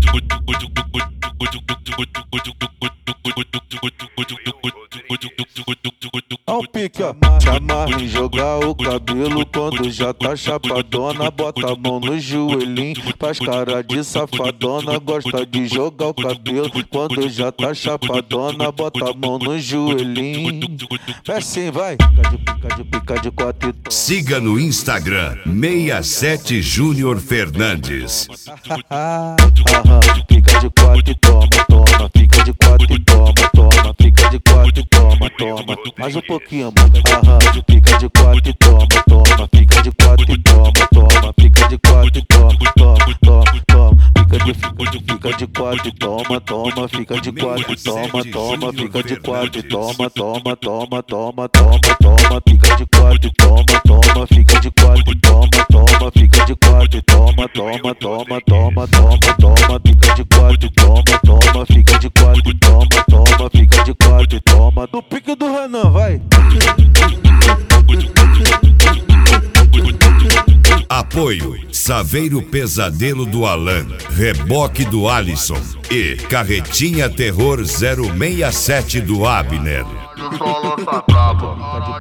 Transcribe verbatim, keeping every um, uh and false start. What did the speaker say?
Ó o pique, ó. Se amarra em jogar o cabelo quando já tá chapadona. Bota a mão no joelhinho, faz cara de safadona. Gosta de jogar o cabelo quando já tá chapadona. Bota a mão no joelhinho. É assim, vai. Pica de pica de pica de quatro e toma. Siga no Instagram sessenta e sete Júnior Fernandes. Aham, pica de quatro e toma, toma. Pica de quatro e toma, toma. Pica de quatro e toma, toma. Mais um pouquinho, mano. Aham, pica de quatro e toma, toma. Pica de quatro e toma, toma. Pica de quatro e toma, toma, toma, toma. Fica de, fica de, fica de quatro e toma, toma. Fica de quatro e toma, toma. Fica de quatro e toma, toma, toma, toma, toma, toma. Fica de quatro e toma, toma. Fica de quatro e toma, toma. Fica de quatro e toma, toma, toma, toma, toma, toma. Fica de quatro e toma, toma. Fica de quatro e toma, toma. Fica de quatro e toma. No pique do Renan, vai. Apoio Saveiro Pesadelo do Alan, Reboque do Alisson e Carretinha Terror zero seis sete do Abner.